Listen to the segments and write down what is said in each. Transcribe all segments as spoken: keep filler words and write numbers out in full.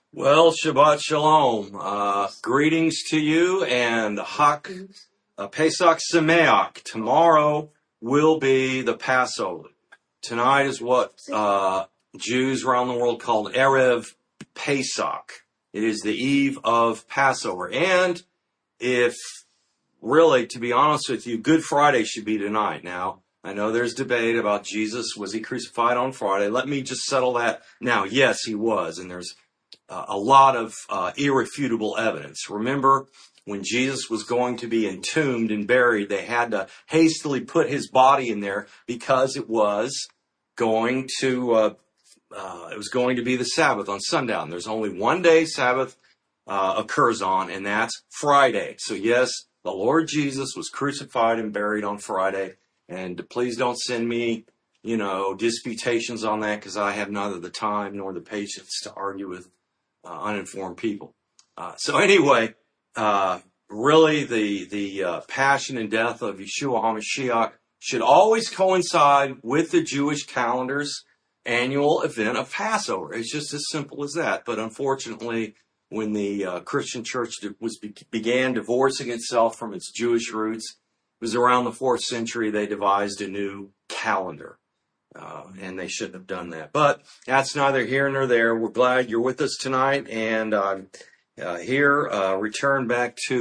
Well, Shabbat Shalom. Uh, greetings to you and Hak uh, Pesach Sameach. Tomorrow will be the Passover. Tonight is what uh, Jews around the world call Erev Pesach. It is the eve of Passover. And if really, to be honest with you, Good Friday should be tonight. Now, I know there's debate about Jesus. Was he crucified on Friday? Let me just settle that now. Yes, he was. And there's Uh, a lot of uh, irrefutable evidence. Remember, when Jesus was going to be entombed and buried, they had to hastily put his body in there because it was going to uh, uh, it was going to be the Sabbath on sundown. There's only one day Sabbath uh, occurs on, and that's Friday. So yes, the Lord Jesus was crucified and buried on Friday. And please don't send me, you know, disputations on that, because I have neither the time nor the patience to argue with Uh, uninformed people. Uh, so anyway, uh, really the the uh, passion and death of Yeshua HaMashiach should always coincide with the Jewish calendar's annual event of Passover. It's just as simple as that. But unfortunately, when the uh, Christian church was began divorcing itself from its Jewish roots, it was around the fourth century they devised a new calendar. Uh, and they shouldn't have done that. But that's neither here nor there. We're glad you're with us tonight. And uh, uh, here, uh, return back to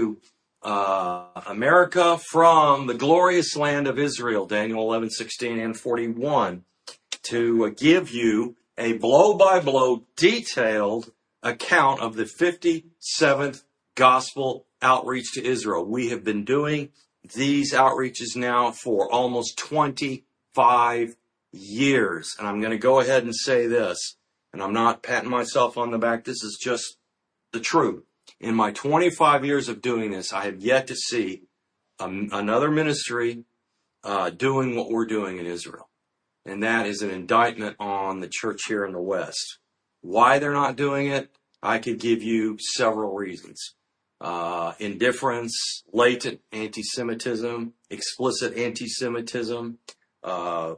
uh, America from the glorious land of Israel, Daniel eleven, sixteen, and forty-one, to uh, give you a blow-by-blow detailed account of the fifty-seventh gospel outreach to Israel. We have been doing these outreaches now for almost twenty-five years. And I'm going to go ahead and say this, and I'm not patting myself on the back. This is just the truth. In my twenty-five years of doing this, I have yet to see um, another ministry uh, doing what we're doing in Israel. And that is an indictment on the church here in the West. Why they're not doing it, I could give you several reasons. Uh, indifference, latent anti-Semitism, explicit anti-Semitism, uh,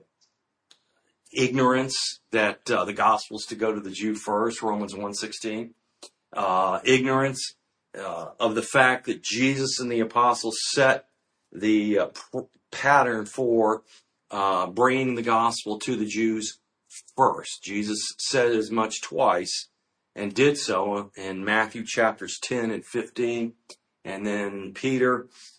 ignorance that uh, the gospel is to go to the Jew first, Romans one sixteen. Uh, ignorance uh, of the fact that Jesus and the apostles set the uh, pr- pattern for uh, bringing the gospel to the Jews first. Jesus said as much twice and did so in Matthew chapters ten and fifteen. And then Peter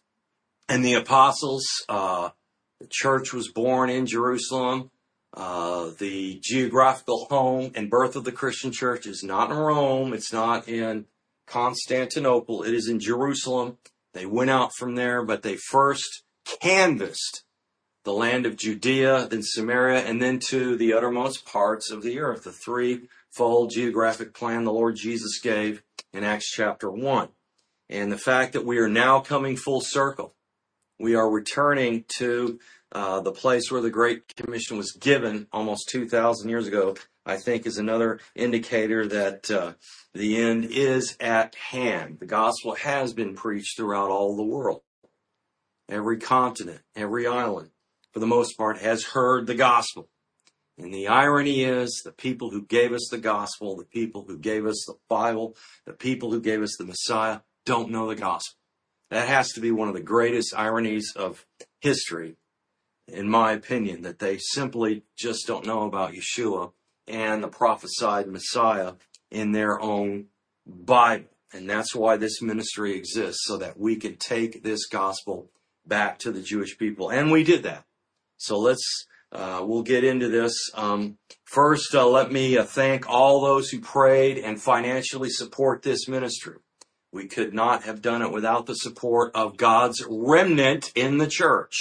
and the apostles, uh, the church was born in Jerusalem. Uh, the geographical home and birth of the Christian church is not in Rome. It's not in Constantinople. It is in Jerusalem. They went out from there, but they first canvassed the land of Judea, then Samaria, and then to the uttermost parts of the earth. The threefold geographic plan the Lord Jesus gave in Acts chapter one. And the fact that we are now coming full circle, we are returning to Uh, the place where the Great Commission was given almost two thousand years ago, I think is another indicator that uh, the end is at hand. The gospel has been preached throughout all the world. Every continent, every island, for the most part, has heard the gospel. And the irony is, the people who gave us the gospel, the people who gave us the Bible, the people who gave us the Messiah, don't know the gospel. That has to be one of the greatest ironies of history, in my opinion, that they simply just don't know about Yeshua and the prophesied Messiah in their own Bible. And that's why this ministry exists, so that we can take this gospel back to the Jewish people. And we did that. So let's, uh, we'll get into this. Um, first, uh, let me uh, thank all those who prayed and financially support this ministry. We could not have done it without the support of God's remnant in the church.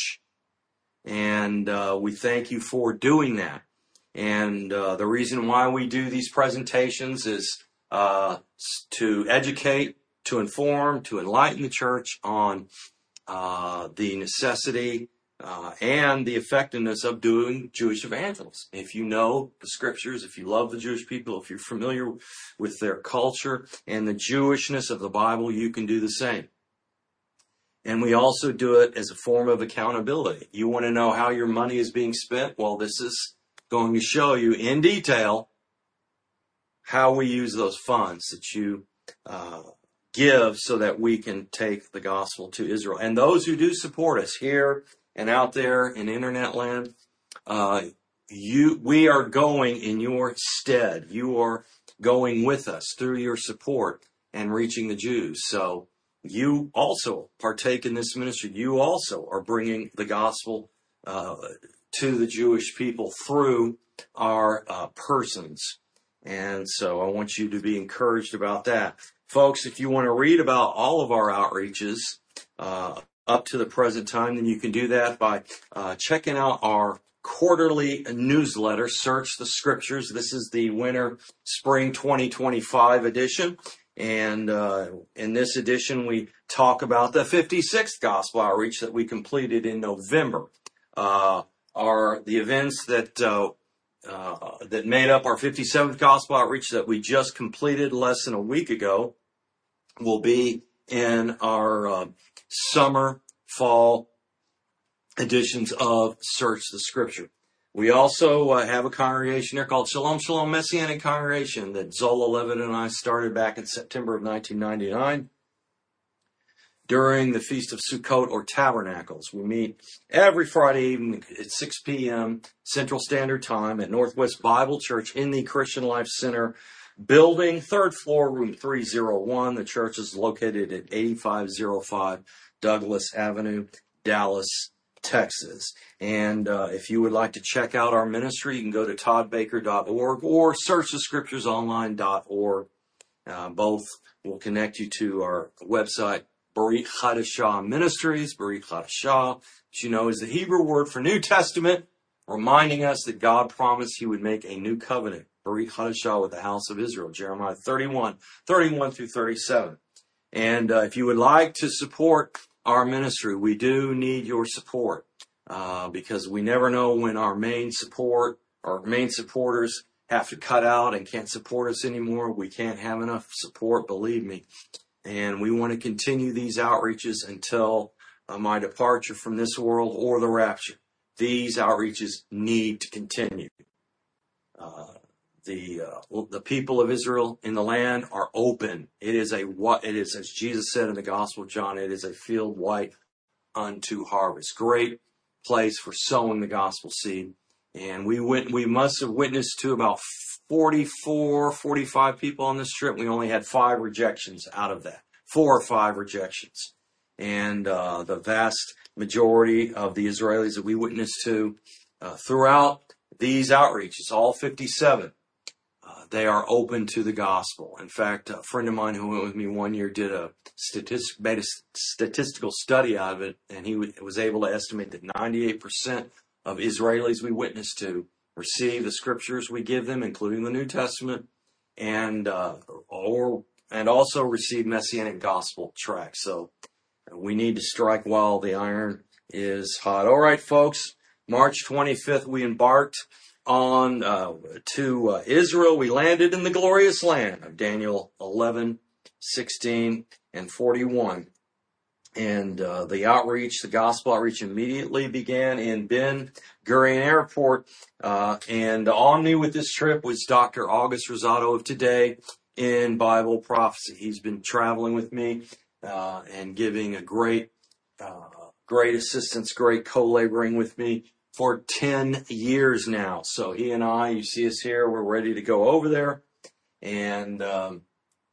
And uh, we thank you for doing that. And uh, the reason why we do these presentations is uh, to educate, to inform, to enlighten the church on uh, the necessity uh, and the effectiveness of doing Jewish evangelism. If you know the scriptures, if you love the Jewish people, if you're familiar with their culture and the Jewishness of the Bible, you can do the same. And we also do it as a form of accountability. You want to know how your money is being spent? Well, this is going to show you in detail how we use those funds that you uh, give so that we can take the gospel to Israel. And those who do support us here and out there in internet land, uh, you, we are going in your stead. You are going with us through your support and reaching the Jews. So you also partake in this ministry. You also are bringing the gospel uh, to the Jewish people through our uh, persons. And so I want you to be encouraged about that. Folks, if you want to read about all of our outreaches uh, up to the present time, then you can do that by uh, checking out our quarterly newsletter, Search the Scriptures. This is the winter spring twenty twenty-five edition. And uh, in this edition, we talk about the fifty-sixth gospel outreach that we completed in November. Uh, are the events that uh, uh, that made up our fifty-seventh gospel outreach that we just completed less than a week ago will be in our uh, summer, fall editions of Search the Scripture. We also uh, have a congregation there called Shalom Shalom Messianic Congregation that Zola Levitt and I started back in September of nineteen ninety-nine during the Feast of Sukkot or Tabernacles. We meet every Friday evening at six p.m. Central Standard Time at Northwest Bible Church in the Christian Life Center building, third floor, room three oh one. The church is located at eighty-five oh five Douglas Avenue, Dallas, Texas. And uh, if you would like to check out our ministry, you can go to todd baker dot org or search the scriptures online dot org. Uh, both will connect you to our website, Barit Chadashah Ministries. Barit Chadashah, which you know is the Hebrew word for New Testament, reminding us that God promised he would make a new covenant, Barit Chadashah, with the house of Israel, Jeremiah thirty-one, thirty-one through thirty-seven. And uh, if you would like to support our ministry, we do need your support uh, because we never know when our main support, our main supporters have to cut out and can't support us anymore. We can't have enough support, believe me. And we want to continue these outreaches until uh, my departure from this world or the rapture. These outreaches need to continue. Uh, the uh, the people of Israel in the land are open. It is a what it is, as Jesus said in the Gospel of John, it is a field white unto harvest. Great place for sowing the gospel seed. And we went. We must have witnessed to about forty-four, forty-five people on this trip. We only had five rejections out of that. Four or five rejections. And uh, the vast majority of the Israelis that we witnessed to uh, throughout these outreaches, all fifty-seven, uh, they are open to the gospel. In fact, a friend of mine who went with me one year did a statistic, made a statistical study out of it, and he was able to estimate that ninety-eight percent of Israelis we witnessed to receive the scriptures we give them, including the New Testament, and uh, or and also receive Messianic gospel tracts. So we need to strike while the iron is hot. All right, folks. March twenty-fifth, we embarked on uh, to uh, Israel. We landed in the glorious land of Daniel eleven, sixteen, and forty-one. And uh, the outreach, the gospel outreach, immediately began in Ben Gurion Airport. Uh, and on me with this trip was Doctor August Rosado of Today in Bible Prophecy. He's been traveling with me uh, and giving a great, uh, great assistance, great co-laboring with me for ten years now. So he and I, you see us here, we're ready to go over there. And um,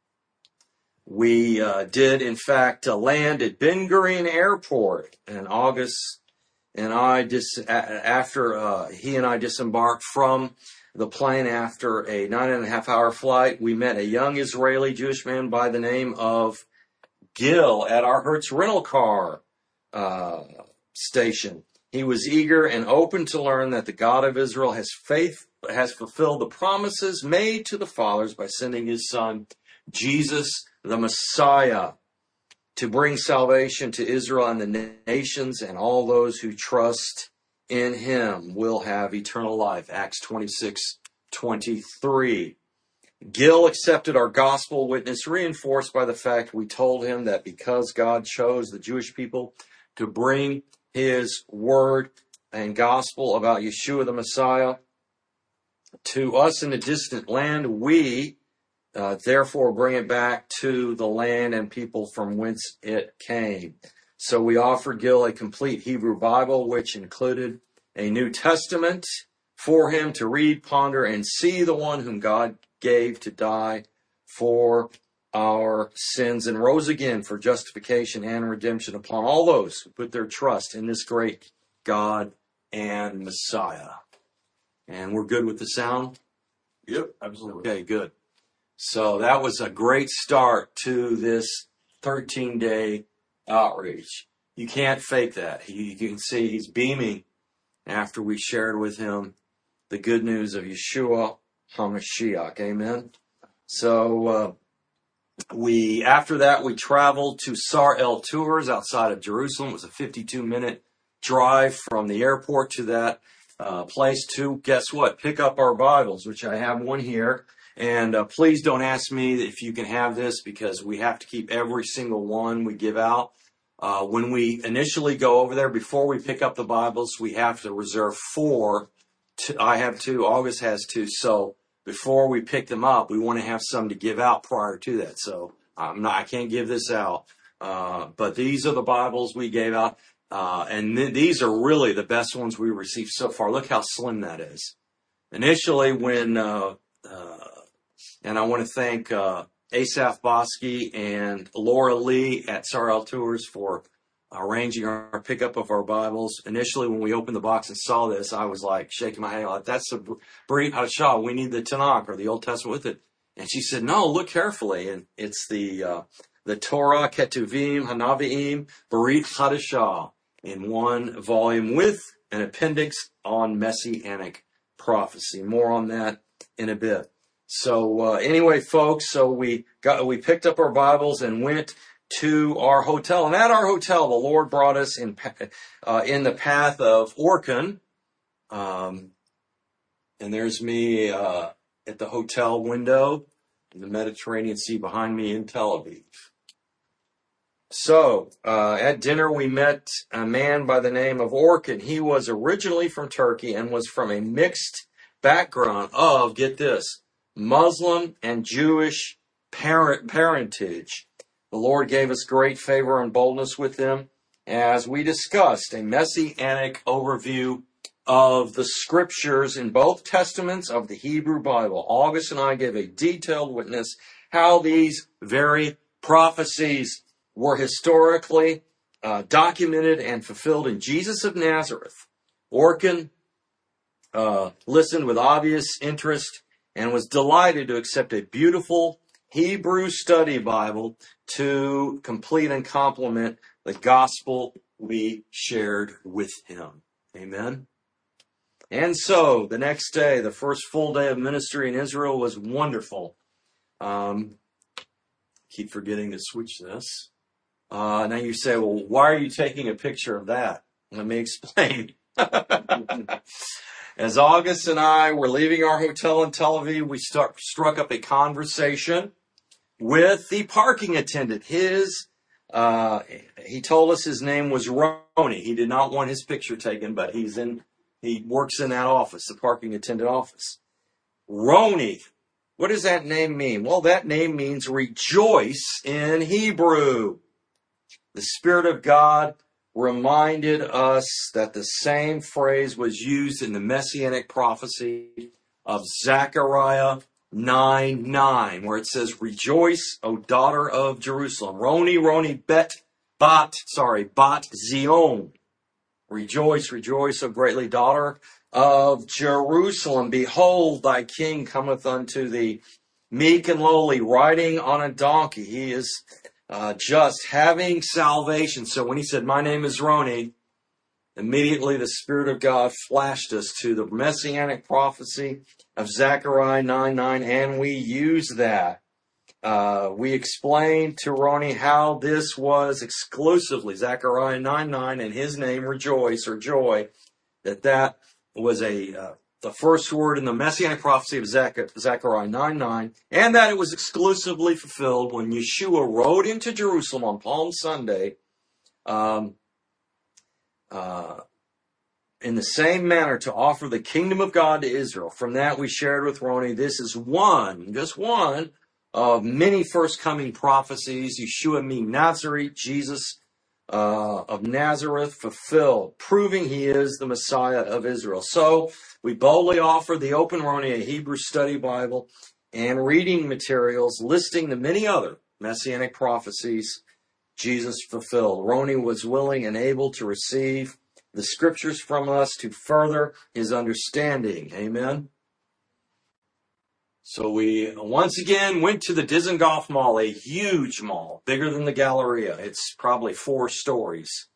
we uh, did, in fact, uh, land at Ben Gurion Airport. And August and I, dis- after uh, he and I disembarked from the plane after a nine and a half hour flight, we met a young Israeli Jewish man by the name of Gil at our Hertz rental car uh, station. He was eager and open to learn that the God of Israel has faith, has fulfilled the promises made to the fathers by sending his son, Jesus, the Messiah, to bring salvation to Israel and the nations, and all those who trust in him will have eternal life. Acts twenty-six twenty-three. Gil accepted our gospel witness, reinforced by the fact we told him that because God chose the Jewish people to bring his word and gospel about Yeshua the Messiah to us in a distant land, we Uh, therefore, bring it back to the land and people from whence it came. So we offered Gil a complete Hebrew Bible, which included a New Testament for him to read, ponder, and see the one whom God gave to die for our sins and rose again for justification and redemption upon all those who put their trust in this great God and Messiah. And we're good with the sound? Yep, absolutely. Okay, good. So that was a great start to this thirteen-day outreach. You can't fake that. He, you can see he's beaming after we shared with him the good news of Yeshua HaMashiach. Amen. So uh, we after that we traveled to Sar El Tours outside of Jerusalem. It was a fifty-two minute drive from the airport to that uh, place to, guess what, pick up our Bibles, which I have one here. And uh, please don't ask me if you can have this, because we have to keep every single one we give out. Uh, when we initially go over there, before we pick up the Bibles, we have to reserve four. Two, I have two. August has two. So before we pick them up, we want to have some to give out prior to that. So I'm not, I can't give this out. Uh, but these are the Bibles we gave out. Uh, and th- these are really the best ones we received so far. Look how slim that is. Initially, when... Uh, uh, And I want to thank uh, Asaph Bosky and Laura Lee at Sar El Tours for arranging our pickup of our Bibles. Initially, when we opened the box and saw this, I was like shaking my head, like, that's a Brit Hadashah. We need the Tanakh or the Old Testament with it. And she said, no, look carefully. And it's the uh, the Torah, Ketuvim, Hanaviim, Brit Hadashah in one volume with an appendix on Messianic prophecy. More on that in a bit. So uh, anyway, folks, so we got we picked up our Bibles and went to our hotel. And at our hotel, the Lord brought us in uh, in the path of Orkan. Um, and there's me uh, at the hotel window in the Mediterranean Sea behind me in Tel Aviv. So uh, at dinner, we met a man by the name of Orkan. He was originally from Turkey and was from a mixed background of, get this, Muslim and Jewish parent parentage. The Lord gave us great favor and boldness with them as we discussed a messianic overview of the scriptures in both testaments of the Hebrew Bible. August and I gave a detailed witness how these very prophecies were historically uh, documented and fulfilled in Jesus of Nazareth. Orkan uh, listened with obvious interest and was delighted to accept a beautiful Hebrew study Bible to complete and complement the gospel we shared with him. Amen. And so the next day, the first full day of ministry in Israel, was wonderful. Um, keep forgetting to switch this. Uh, now you say, well, why are you taking a picture of that? Let me explain. As August and I were leaving our hotel in Tel Aviv, we start, struck up a conversation with the parking attendant. His, uh, he told us his name was Roni. He did not want his picture taken, but he's in, he works in that office, the parking attendant office. Roni. What does that name mean? Well, that name means rejoice in Hebrew. The Spirit of God reminded us that the same phrase was used in the Messianic prophecy of Zechariah nine nine, where it says, rejoice, O daughter of Jerusalem. Roni, Roni, bet, bat, sorry, bat Zion. Rejoice, rejoice, O greatly daughter of Jerusalem. Behold, thy king cometh unto thee, meek and lowly, riding on a donkey. He is Uh, just having salvation. So when he said, my name is Roni, immediately the Spirit of God flashed us to the Messianic prophecy of Zechariah nine nine, and we use that. Uh, we explained to Roni how this was exclusively Zechariah nine nine and his name, rejoice or joy, that that was a uh, the first word in the Messianic prophecy of Zech- Zechariah nine nine, and that it was exclusively fulfilled when Yeshua rode into Jerusalem on Palm Sunday, um, uh, in the same manner to offer the kingdom of God to Israel. From that we shared with Roni, this is one, just one, of many first coming prophecies. Yeshua mean Nazareth, Jesus uh, of Nazareth fulfilled, proving he is the Messiah of Israel. So we boldly offer the Open Roni, a Hebrew study Bible, and reading materials listing the many other messianic prophecies Jesus fulfilled. Roni was willing and able to receive the scriptures from us to further his understanding. Amen. So we once again went to the Dizengoff Mall, a huge mall, bigger than the Galleria. It's probably four stories.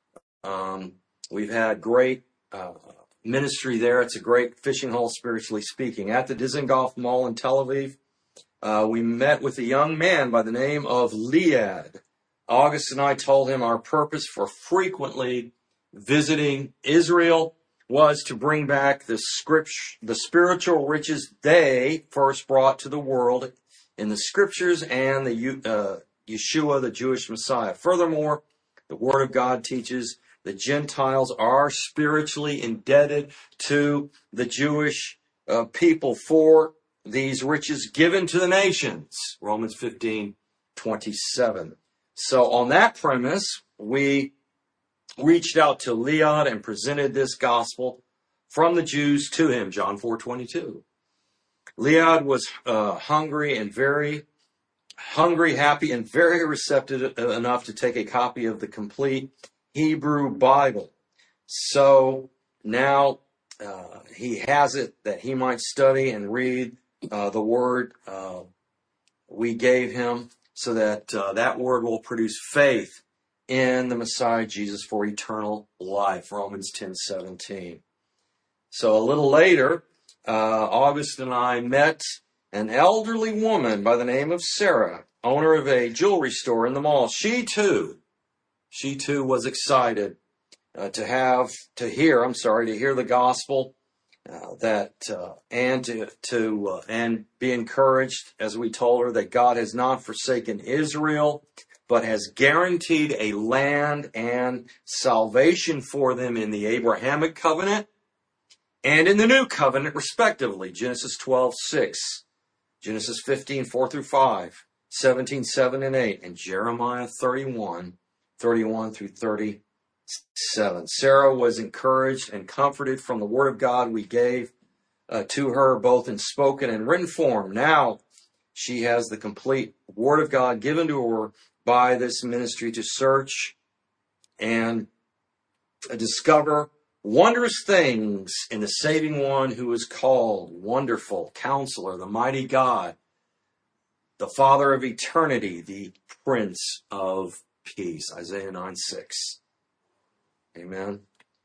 Um, we've had great uh, ministry there. It's a great fishing hole, spiritually speaking. At the Dizengoff Mall in Tel Aviv, uh, we met with a young man by the name of Liad. August and I told him our purpose for frequently visiting Israel was to bring back the script, the spiritual riches they first brought to the world in the scriptures and the uh, Yeshua, the Jewish Messiah. Furthermore, the Word of God teaches the Gentiles are spiritually indebted to the Jewish uh, people for these riches given to the nations. Romans fifteen twenty-seven. So on that premise, we reached out to Liad and presented this gospel from the Jews to him, John four twenty-two. Liad was uh, hungry and very hungry, happy, and very receptive enough to take a copy of the complete Hebrew Bible. So now uh, he has it that he might study and read uh, the word uh, we gave him, so that uh, that word will produce faith in the Messiah Jesus for eternal life, Romans ten seventeen. So a little later, uh, August and I met an elderly woman by the name of Sarah, owner of a jewelry store in the mall. She too, she too was excited uh, to have, to hear, I'm sorry, to hear the gospel, uh, that, uh, and to, to uh, and be encouraged, as we told her, that God has not forsaken Israel, but has guaranteed a land and salvation for them in the Abrahamic covenant and in the new covenant, respectively. Genesis twelve six, Genesis fifteen four through five, seventeen seven and eight, and Jeremiah thirty-one thirty-one through thirty-seven. Sarah was encouraged and comforted from the word of God we gave uh, to her, both in spoken and written form. Now she has the complete word of God given to her by this ministry to search and discover wondrous things in the saving one who is called Wonderful Counselor, the Mighty God, the Father of Eternity, the Prince of Peace. Isaiah nine six. Amen.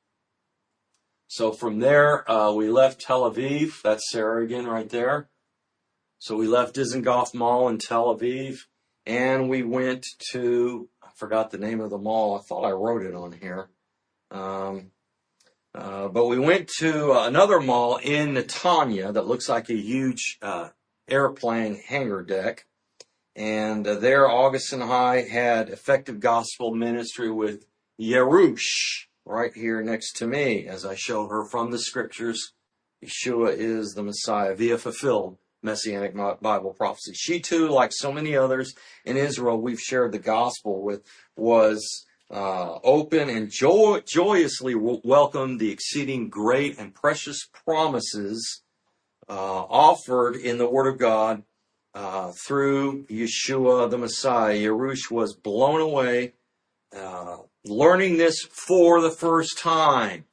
So from there, uh, we left Tel Aviv. That's Sarah again right there. So we left Dizengoff Mall in Tel Aviv, and we went to, I forgot the name of the mall. I thought I wrote it on here. Um, uh, but we went to uh, another mall in Netanya that looks like a huge uh, airplane hangar deck. And uh, there, August and I had effective gospel ministry with Yerush, right here next to me, as I show her from the scriptures. Yeshua is the Messiah via fulfilled Messianic Bible prophecy. She too, like so many others in Israel we've shared the gospel with, was uh, open and joy, joyously w- welcomed the exceeding great and precious promises uh, offered in the Word of God uh, through Yeshua the Messiah. Yerush was blown away, uh, learning this for the first time.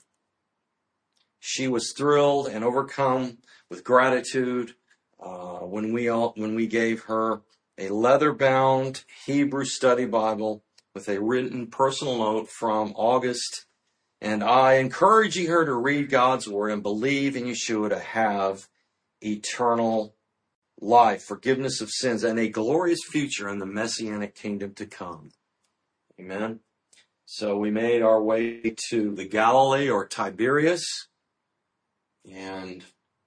She was thrilled and overcome with gratitude uh, when we all, when we gave her a leather-bound Hebrew study Bible with a written personal note from August and I, encouraging her to read God's Word and believe in Yeshua to have eternal life, forgiveness of sins, and a glorious future in the Messianic kingdom to come. Amen. So we made our way to the Galilee, or Tiberias, and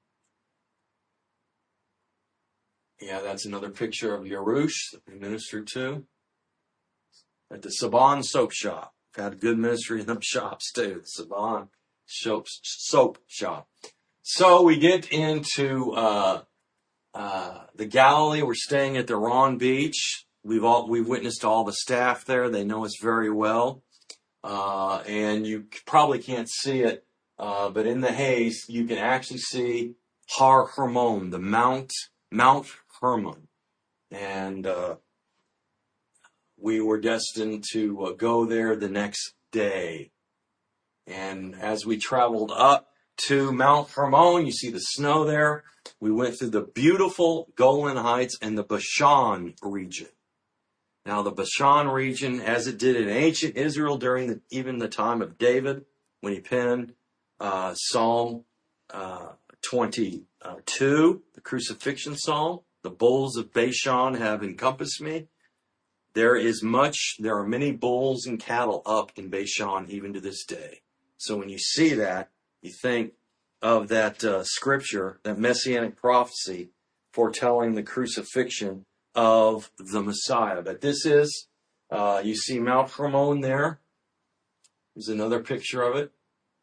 yeah, that's another picture of Yerush that we ministered to at the Saban soap shop. We've had good ministry in them shops too, the Saban soap, soap shop. So we get into uh, uh, the Galilee. We're staying at the Ron Beach. We've all we've witnessed all the staff there. They know us very well, uh, and you probably can't see it, uh, but in the haze you can actually see Har Hermon, the Mount Mount Hermon, and uh, we were destined to uh, go there the next day. And as we traveled up to Mount Hermon, you see the snow there. We went through the beautiful Golan Heights and the Bashan region. Now, the Bashan region, as it did in ancient Israel during the, even the time of David, when he penned uh, Psalm uh, twenty-two, the crucifixion psalm, the bulls of Bashan have encompassed me. There is much, there are many bulls and cattle up in Bashan even to this day. So when you see that, you think of that uh, scripture, that messianic prophecy foretelling the crucifixion of the Messiah. But this is, uh, you see Mount Hermon there. There's another picture of it.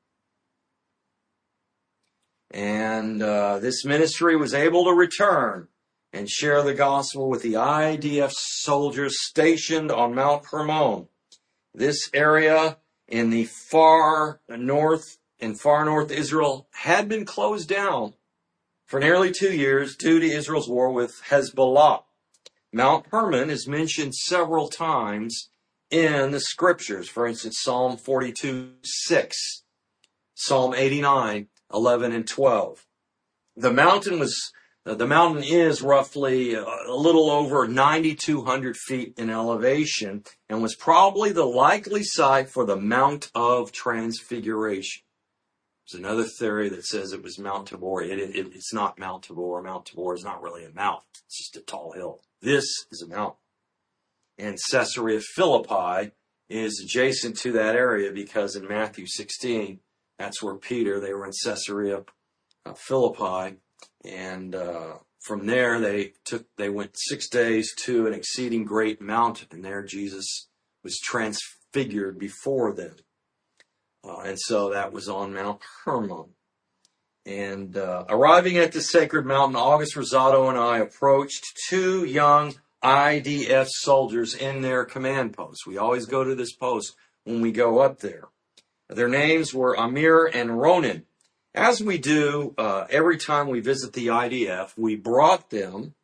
And uh, this ministry was able to return and share the gospel with the I D F soldiers stationed on Mount Hermon. This area in the far north, in far north Israel, had been closed down for nearly two years due to Israel's war with Hezbollah. Mount Hermon is mentioned several times in the scriptures. For instance, Psalm forty-two, six, Psalm eighty-nine, eleven, and twelve. The mountain was, uh, the mountain is roughly a, a little over nine thousand two hundred feet in elevation and was probably the likely site for the Mount of Transfiguration. There's another theory that says it was Mount Tabor. It, it, it's not Mount Tabor. Mount Tabor is not really a mountain. It's just a tall hill. This is a mountain. And Caesarea Philippi is adjacent to that area because in Matthew sixteen, that's where Peter, they were in Caesarea uh, Philippi. And uh, from there, they took, they went six days to an exceeding great mountain. And there Jesus was transfigured before them. Uh, and so that was on Mount Hermon. And uh, arriving at the sacred mountain, August Rosado and I approached two young I D F soldiers in their command post. We always go to this post when we go up there. Their names were Amir and Ronan. As we do uh, every time we visit the I D F, we brought them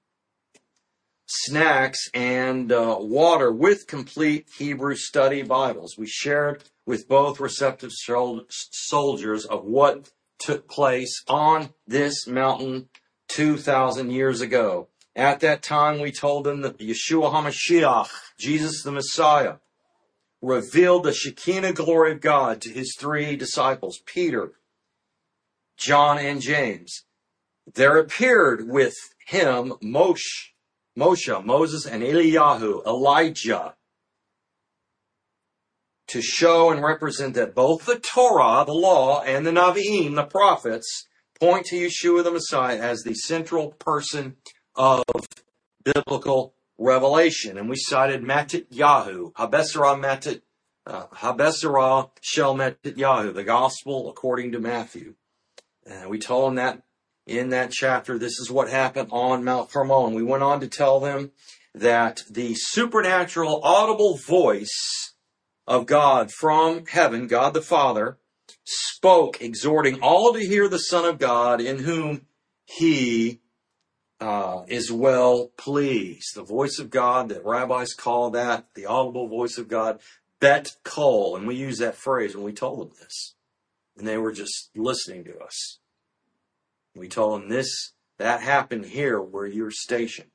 snacks and uh, water with complete Hebrew study Bibles. We shared with both receptive soldiers of what took place on this mountain two thousand years ago. At that time, we told them that Yeshua HaMashiach, Jesus the Messiah, revealed the Shekinah glory of God to his three disciples, Peter, John, and James. There appeared with him Moshe, Moshe, Moses, and Eliyahu, Elijah, to show and represent that both the Torah, the law, and the Navi'im, the prophets, point to Yeshua the Messiah as the central person of biblical revelation. And we cited Matityahu, Habesarah Matit, uh, Habesarah Shel Matityahu, the gospel according to Matthew. And we told them that in that chapter, this is what happened on Mount Hermon. We went on to tell them that the supernatural audible voice of God from heaven, God the Father, spoke, exhorting all to hear the Son of God, in whom he uh, is well pleased. The voice of God, that rabbis call that, the audible voice of God, Bet Kol. And we use that phrase when we told them this. And they were just listening to us. We told them this, that happened here where you're stationed.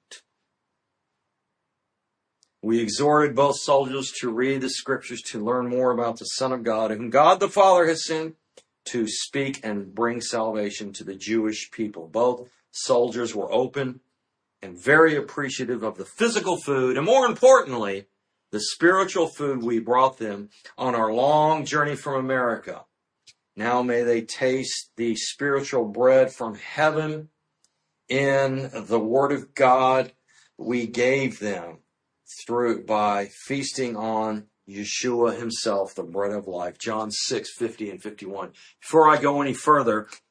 We exhorted both soldiers to read the scriptures to learn more about the Son of God, whom God the Father has sent to speak and bring salvation to the Jewish people. Both soldiers were open and very appreciative of the physical food, and more importantly, the spiritual food we brought them on our long journey from America. Now may they taste the spiritual bread from heaven in the Word of God we gave them through by feasting on Yeshua himself, the bread of life. John six, fifty and fifty-one. Before I go any further,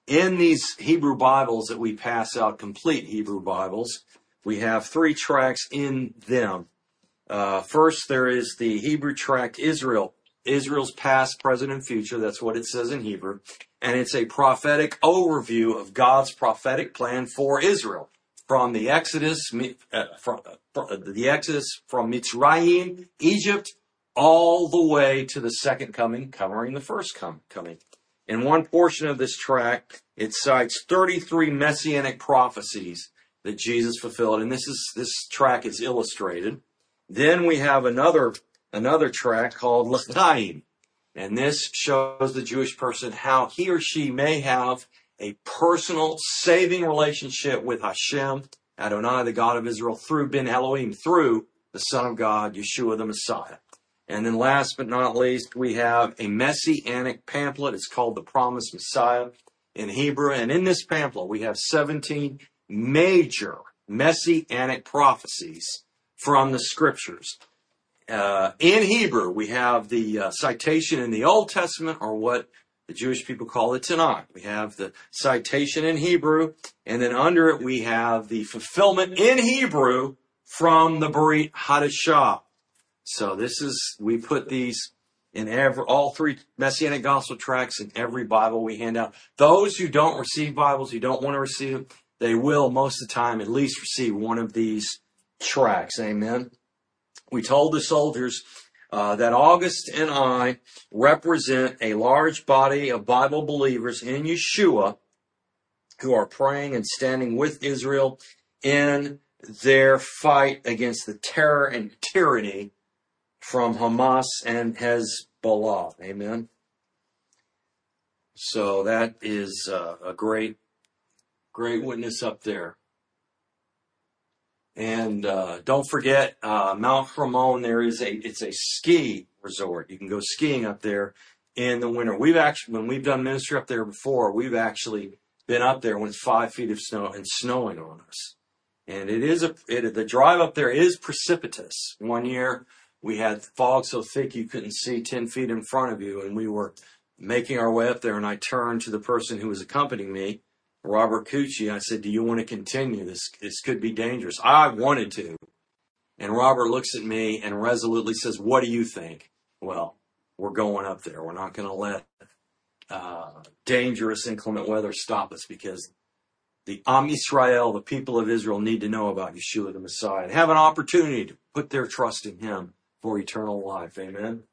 in these Hebrew Bibles that we pass out, complete Hebrew Bibles, we have three tracts in them. Uh, first, there is the Hebrew tract Israel, Israel's past, present, and future. That's what it says in Hebrew. And it's a prophetic overview of God's prophetic plan for Israel. From the Exodus, uh, from, uh, the Exodus from Mitzrayim, Egypt, all the way to the second coming, covering the first com- coming. In one portion of this tract, it cites thirty-three messianic prophecies that Jesus fulfilled, and this is this tract is illustrated. Then we have another another tract called L'chaim, and this shows the Jewish person how he or she may have a personal saving relationship with Hashem, Adonai, the God of Israel, through Ben Elohim, through the Son of God, Yeshua the Messiah. And then last but not least, we have a messianic pamphlet. It's called The Promised Messiah in Hebrew. And in this pamphlet, we have seventeen major messianic prophecies from the Scriptures. Uh, in Hebrew, we have the uh, citation in the Old Testament, or what the Jewish people call the Tanakh. We have the citation in Hebrew, and then under it we have the fulfillment in Hebrew from the Brit Hadashah. So this is, we put these in every, all three Messianic Gospel tracts in every Bible we hand out. Those who don't receive Bibles, who don't want to receive them, they will most of the time at least receive one of these tracts. Amen. We told the soldiers uh, that August and I represent a large body of Bible believers in Yeshua who are praying and standing with Israel in their fight against the terror and tyranny from Hamas and Hezbollah. Amen. So that is uh, a great, great witness up there. And uh, don't forget, uh, Mount Hermon, there is a, it's a ski resort. You can go skiing up there in the winter. We've actually, when we've done ministry up there before, we've actually been up there when it's five feet of snow and snowing on us. And it is a, it, the drive up there is precipitous. One year we had fog so thick you couldn't see ten feet in front of you, and we were making our way up there, and I turned to the person who was accompanying me, Robert Cucci. I said, do you want to continue? This this could be dangerous. I wanted to. And Robert looks at me and resolutely says, what do you think? Well, we're going up there. We're not going to let uh, dangerous inclement weather stop us, because the Am Yisrael, the people of Israel, need to know about Yeshua the Messiah and have an opportunity to put their trust in him for eternal life. Amen.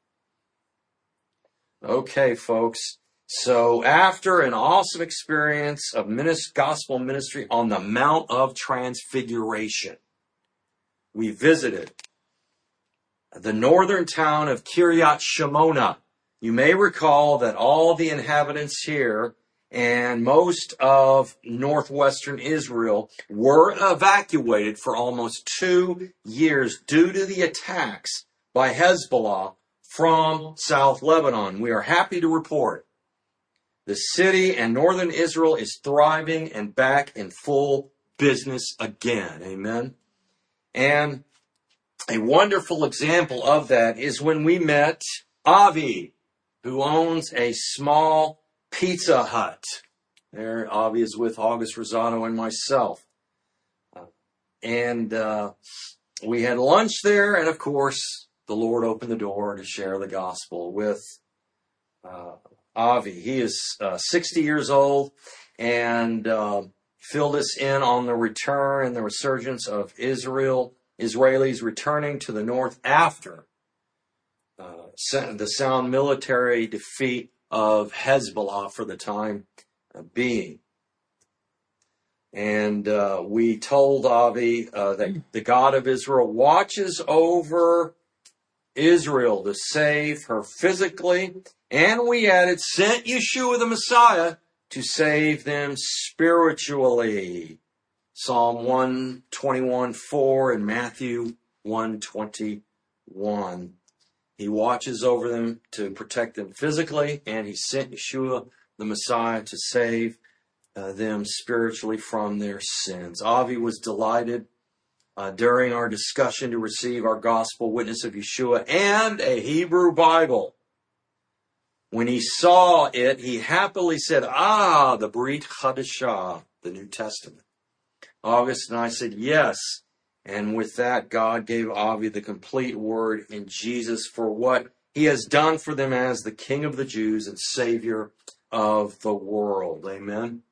Okay, folks. So after an awesome experience of ministry, gospel ministry on the Mount of Transfiguration, we visited the northern town of Kiryat Shemona. You may recall that all the inhabitants here and most of northwestern Israel were evacuated for almost two years due to the attacks by Hezbollah from South Lebanon. We are happy to report the city and northern Israel is thriving and back in full business again. Amen. And a wonderful example of that is when we met Avi, who owns a small Pizza Hut. There, Avi is with August Rosado and myself. Uh, and uh, we had lunch there, and of course, the Lord opened the door to share the gospel with uh, Avi. He is uh, sixty years old and uh, filled us in on the return and the resurgence of Israel, Israelis returning to the north after uh, the sound military defeat of Hezbollah for the time being. And uh, we told Avi uh, that the God of Israel watches over Israel to save her physically, and we added, sent Yeshua the Messiah to save them spiritually. Psalm one twenty-one four and Matthew one twenty-one. He watches over them to protect them physically, and he sent Yeshua the Messiah to save uh, them spiritually from their sins. Avi was delighted uh, during our discussion to receive our gospel witness of Yeshua and a Hebrew Bible. When he saw it, he happily said, "Ah, the Brit Chadashah, the New Testament." August and I said, "Yes." And with that, God gave Avi the complete word in Jesus for what he has done for them as the King of the Jews and Savior of the world. Amen.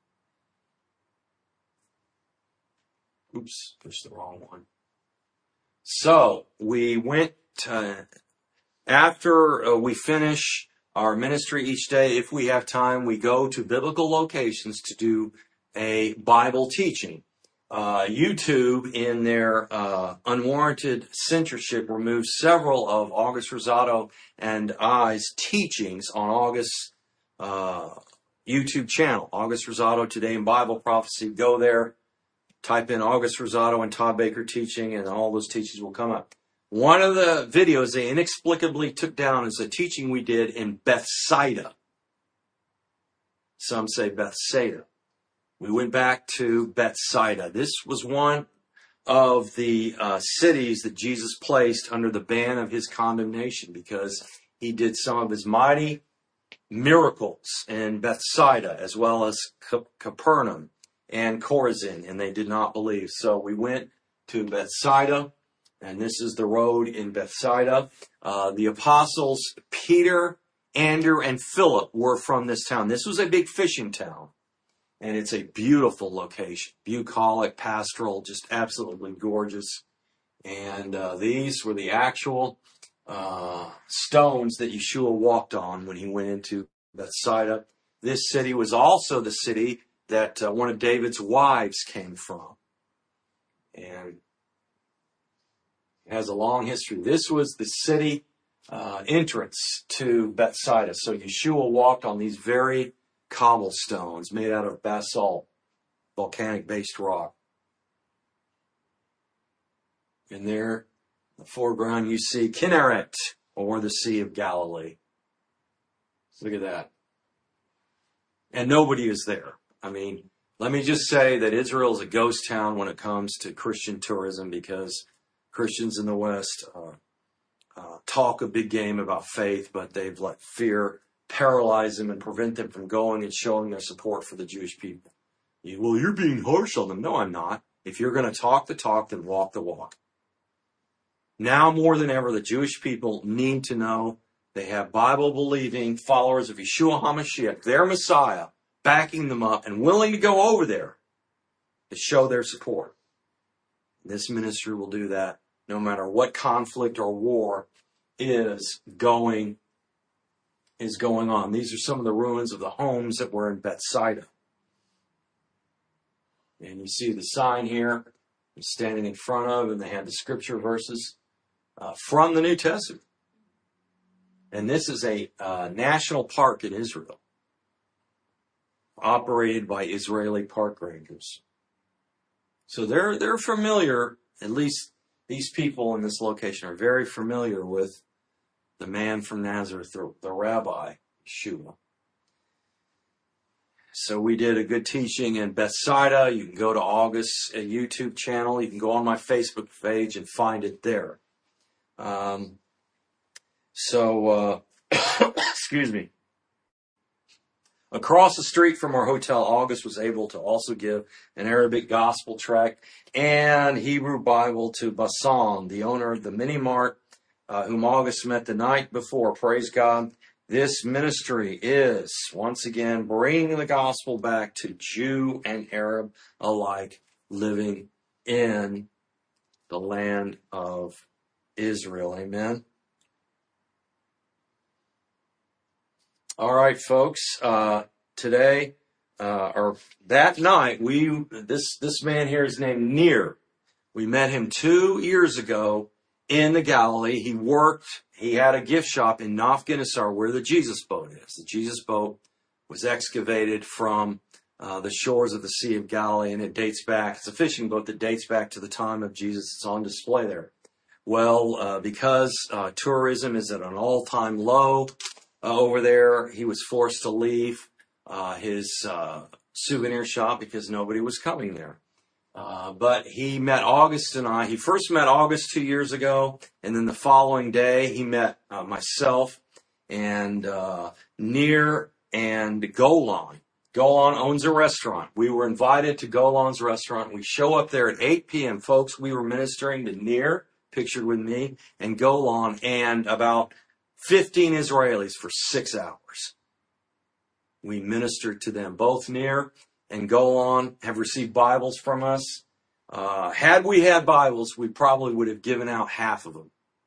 Oops, pushed the wrong one. So we went to, after uh, we finish our ministry each day, if we have time, we go to biblical locations to do a Bible teaching. Uh, YouTube, in their uh, unwarranted censorship, removed several of August Rosado and I's teachings on August's uh, YouTube channel, August Rosado Today in Bible Prophecy. Go there, type in August Rosado and Todd Baker teaching, and all those teachings will come up. One of the videos they inexplicably took down is a teaching we did in Bethsaida. Some say Bethsaida. We went back to Bethsaida. This was one of the uh, cities that Jesus placed under the ban of his condemnation because he did some of his mighty miracles in Bethsaida, as well as Capernaum and Chorazin, and they did not believe. So we went to Bethsaida, and this is the road in Bethsaida. Uh, the apostles Peter, Andrew, and Philip were from this town. This was a big fishing town, and it's a beautiful location. Bucolic, pastoral, just absolutely gorgeous. And uh, these were the actual uh, stones that Yeshua walked on when he went into Bethsaida. This city was also the city that uh, one of David's wives came from. And it has a long history. This was the city uh, entrance to Bethsaida. So Yeshua walked on these very cobblestones made out of basalt, volcanic-based rock. And there, in the foreground, you see Kinneret, or the Sea of Galilee. Look at that. And nobody is there. I mean, let me just say that Israel is a ghost town when it comes to Christian tourism, because Christians in the West uh, uh, talk a big game about faith, but they've let fear paralyze them and prevent them from going and showing their support for the Jewish people. You, well, you're being harsh on them. No, I'm not. If you're going to talk the talk, then walk the walk. Now more than ever, the Jewish people need to know they have Bible-believing followers of Yeshua HaMashiach, their Messiah, backing them up and willing to go over there to show their support. This ministry will do that no matter what conflict or war is going, is going on. These are some of the ruins of the homes that were in Bethsaida. And you see the sign here I'm standing in front of, and they had the scripture verses uh, from the New Testament. And this is a uh, national park in Israel, operated by Israeli park rangers. So they're they're familiar, at least these people in this location are very familiar with the man from Nazareth, the, the rabbi, Yeshua. So we did a good teaching in Bethsaida. You can go to August's uh, YouTube channel. You can go on my Facebook page and find it there. Um, so, uh, excuse me. Across the street from our hotel, August was able to also give an Arabic gospel tract and Hebrew Bible to Bassam, the owner of the Mini Mart, uh, whom August met the night before. Praise God. This ministry is, once again, bringing the gospel back to Jew and Arab alike, living in the land of Israel. Amen. All right, folks. Uh, today, uh, or that night, we this this man here is named Nir. We met him two years ago in the Galilee. He worked. He had a gift shop in Nafganisar, where the Jesus boat is. The Jesus boat was excavated from uh, the shores of the Sea of Galilee, and it dates back. It's a fishing boat that dates back to the time of Jesus. It's on display there. Well, uh, because uh, tourism is at an all-time low uh, over there, he was forced to leave uh, his uh, souvenir shop because nobody was coming there. Uh, but he met August and I. He first met August two years ago, and then the following day he met uh, myself. and uh, Nir and Golan. Golan owns a restaurant. We were invited to Golan's restaurant. We show up there at eight p.m. Folks, we were ministering to Nir, pictured with me, and Golan, and about fifteen Israelis for six hours. We ministered to them. Both Nir and Golan have received Bibles from us. Uh, had we had Bibles, we probably would have given out half of them.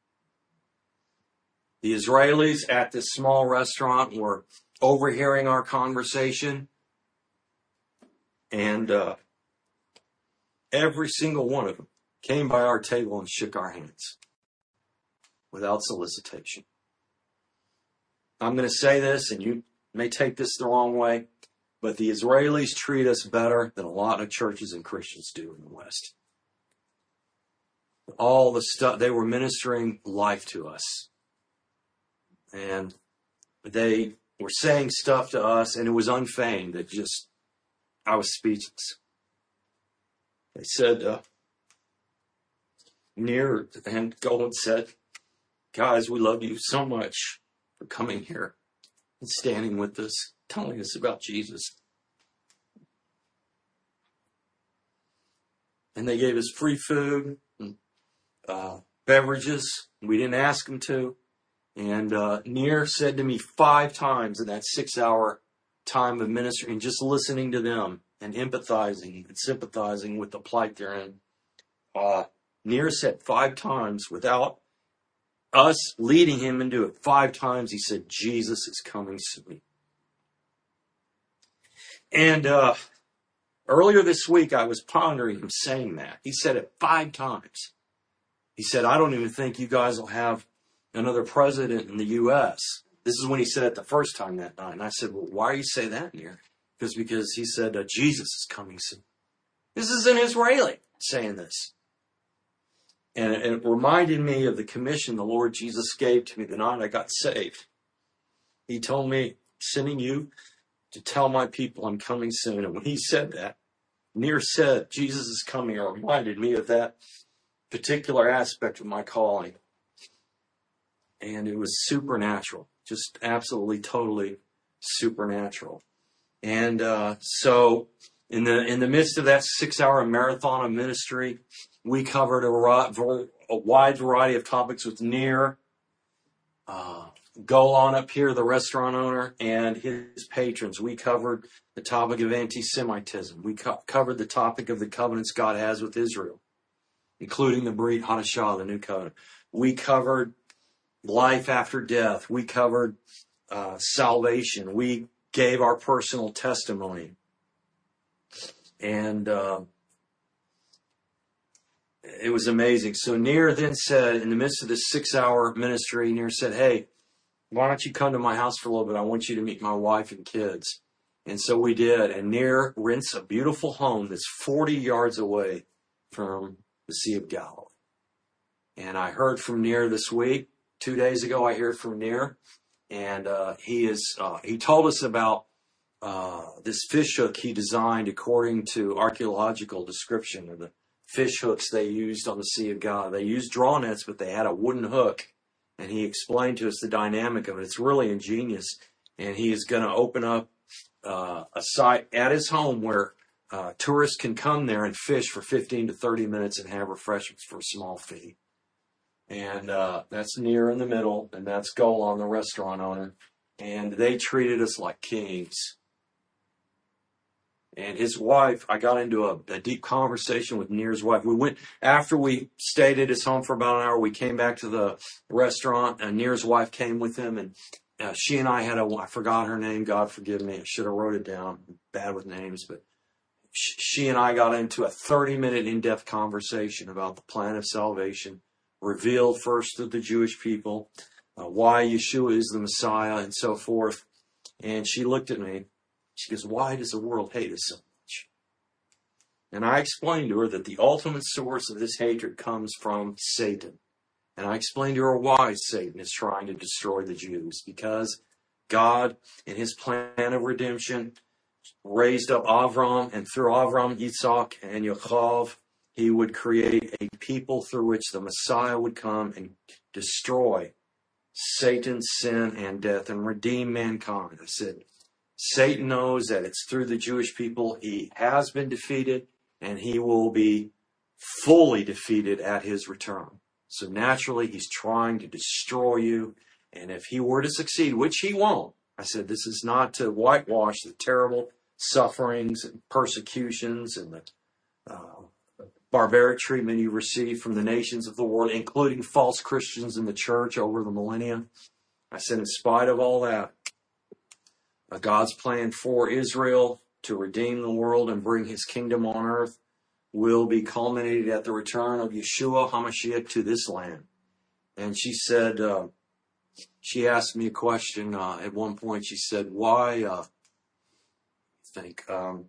The Israelis at this small restaurant were overhearing our conversation, and uh, every single one of them came by our table and shook our hands without solicitation. I'm going to say this, and you may take this the wrong way, but the Israelis treat us better than a lot of churches and Christians do in the West. All the stuff, they were ministering life to us. And they were saying stuff to us, and it was unfeigned. That just, I was speechless. They said, uh, Nir and Golan said, guys, we love you so much for coming here and standing with us, telling us about Jesus. And they gave us free food and uh, beverages. We didn't ask them to. And uh, Nir said to me five times in that six-hour time of ministry, and just listening to them and empathizing and sympathizing with the plight they're in, uh, Nir said five times, without us leading him into it, five times he said, Jesus is coming soon. And uh, earlier this week, I was pondering him saying that. He said it five times. He said, I don't even think you guys will have another president in the U S This is when he said it the first time that night. And I said, well, why are you saying that here? Because because he said, uh, Jesus is coming soon. This is an Israeli saying this. And it, it reminded me of the commission the Lord Jesus gave to me the night I got saved. He told me, sending you to tell my people I'm coming soon. And when he said that, Nir said, Jesus is coming, it reminded me of that particular aspect of my calling. And it was supernatural, just absolutely, totally supernatural. And uh, so in the in the midst of that six-hour marathon of ministry, we covered a, a wide variety of topics with Nir, uh, Golan up here, the restaurant owner, and his patrons. We covered the topic of anti-Semitism. We co- covered the topic of the covenants God has with Israel, including the Brit Hadashah, the new covenant. We covered life after death. We covered uh, salvation. We gave our personal testimony. And uh, it was amazing. So Nir then said, in the midst of this six-hour ministry, Nir said, hey, why don't you come to my house for a little bit? I want you to meet my wife and kids. And so we did. And Nir rents a beautiful home that's forty yards away from the Sea of Galilee. And I heard from Nir this week. Two days ago, I heard from Nir, and uh, he is uh, he told us about uh, this fish hook he designed according to archaeological description of the fish hooks they used on the Sea of Galilee. They used draw nets, but they had a wooden hook, and he explained to us the dynamic of it. It's really ingenious, and he is going to open up uh, a site at his home where uh, tourists can come there and fish for fifteen to thirty minutes and have refreshments for a small fee. And uh, that's Nir in the middle, and that's Golan, the restaurant owner. And they treated us like kings. And his wife, I got into a, a deep conversation with Nir's wife. We went, after we stayed at his home for about an hour, we came back to the restaurant, and Nir's wife came with him. And uh, she and I had a, I forgot her name, God forgive me, I should have wrote it down, I'm bad with names. But sh- she and I got into a thirty-minute in-depth conversation about the plan of salvation, revealed first to the Jewish people, uh, why Yeshua is the Messiah, and so forth. And she looked at me. She goes, why does the world hate us so much? And I explained to her that the ultimate source of this hatred comes from Satan. And I explained to her why Satan is trying to destroy the Jews. Because God, in his plan of redemption, raised up Avram, and through Avram, Yitzhak, and Yaakov, he would create a people through which the Messiah would come and destroy Satan's sin and death and redeem mankind. I said, Satan knows that it's through the Jewish people he has been defeated, and he will be fully defeated at his return. So naturally, he's trying to destroy you. And if he were to succeed, which he won't, I said, this is not to whitewash the terrible sufferings and persecutions and the uh, barbaric treatment you receive from the nations of the world, including false Christians in the church over the millennia. I said, in spite of all that, uh, God's plan for Israel to redeem the world and bring his kingdom on earth will be culminated at the return of Yeshua HaMashiach to this land. And she said, uh, she asked me a question uh, at one point. She said, why, uh, think, um,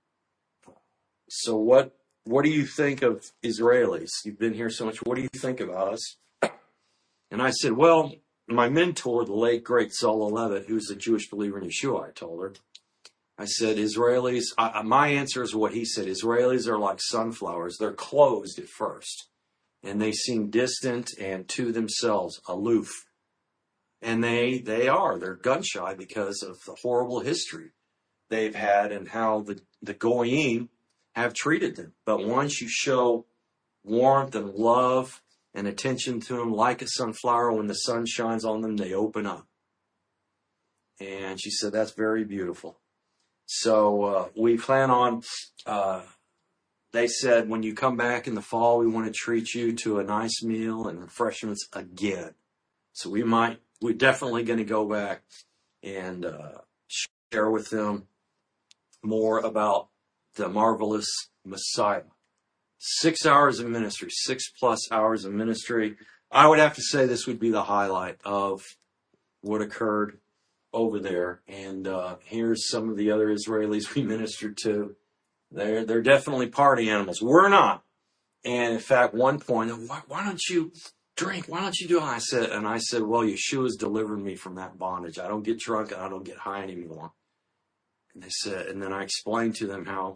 so what, what do you think of Israelis? You've been here so much. What do you think about us? And I said, well, my mentor, the late, great Zola Levitt, who's a Jewish believer in Yeshua, I told her, I said, Israelis, I, my answer is what he said. Israelis are like sunflowers. They're closed at first, and they seem distant and to themselves, aloof. And they they are. They're gun shy because of the horrible history they've had and how the, the Goyim have treated them. But once you show warmth and love and attention to them like a sunflower, when the sun shines on them, they open up. And she said, that's very beautiful. So uh, we plan on, uh, they said, when you come back in the fall, we want to treat you to a nice meal and refreshments again. So we might, we're definitely going to go back and uh, share with them more about the marvelous Messiah. Six hours of ministry, six plus hours of ministry. I would have to say this would be the highlight of what occurred over there. And uh, here's some of the other Israelis we ministered to. They're, they're definitely party animals. We're not. And in fact, one point, why, why don't you drink? Why don't you do it? I said, and I said, well, Yeshua's delivered me from that bondage. I don't get drunk and I don't get high anymore. And they said, and then I explained to them how,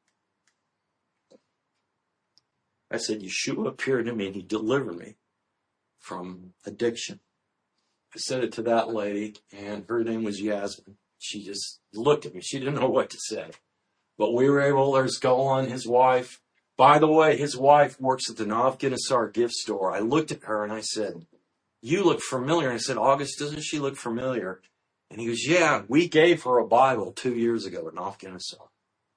I said, Yeshua appeared to me and he delivered me from addiction. I said it to that lady, and her name was Yasmin. She just looked at me. She didn't know what to say. But we were able, there's Golan, his wife. By the way, his wife works at the Nav Ginosar gift store. I looked at her and I said, you look familiar. And I said, August, doesn't she look familiar? And he goes, yeah, we gave her a Bible two years ago at Nav Ginosar.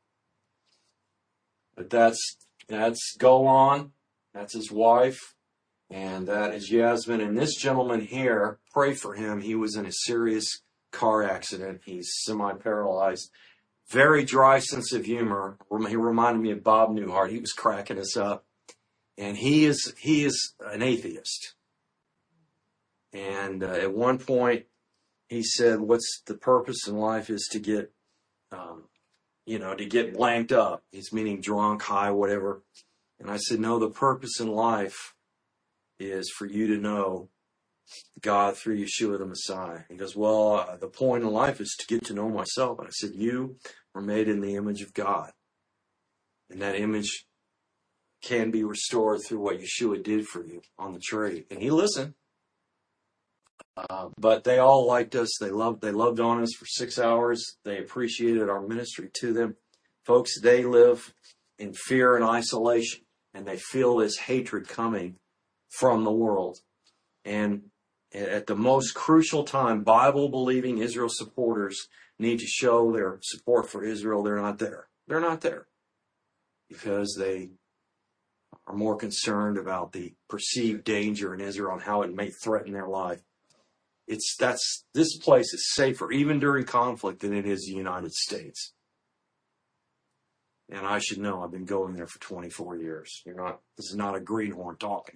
But that's, that's Golan. That's his wife. And that is Yasmin. And this gentleman here, pray for him. He was in a serious car accident. He's semi-paralyzed. Very dry sense of humor. He reminded me of Bob Newhart. He was cracking us up. And he is he is an atheist. And uh, at one point, he said, what's the purpose in life is to get, um, you know, to get blanked up. He's meaning drunk, high, whatever. And I said, no, the purpose in life is for you to know God through Yeshua the Messiah. He goes, well, uh, the point in life is to get to know myself. And I said, you were made in the image of God. And that image can be restored through what Yeshua did for you on the tree. And he listened. Uh, but they all liked us. They loved, they loved on us for six hours. They appreciated our ministry to them. Folks, they live in fear and isolation. And they feel this hatred coming from the world. And at the most crucial time, Bible-believing Israel supporters need to show their support for Israel. They're not there. They're not there because they are more concerned about the perceived danger in Israel and how it may threaten their life. It's that's this place is safer, even during conflict, than it is the United States. And I should know. I've been going there for twenty-four years. You're not. This is not a greenhorn talking.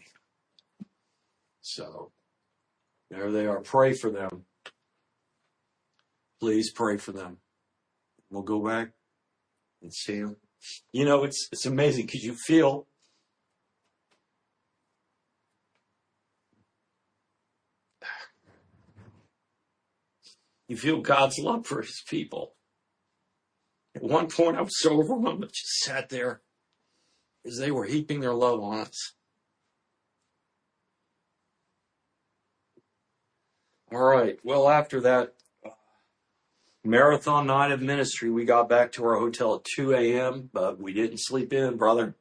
So there they are. Pray for them. Please pray for them. We'll go back and see them. You know, it's it's amazing because you feel you feel God's love for his people. At one point, I was so overwhelmed, I just sat there as they were heaping their love on us. All right. Well, after that marathon night of ministry, we got back to our hotel at two a.m., but we didn't sleep in, brother.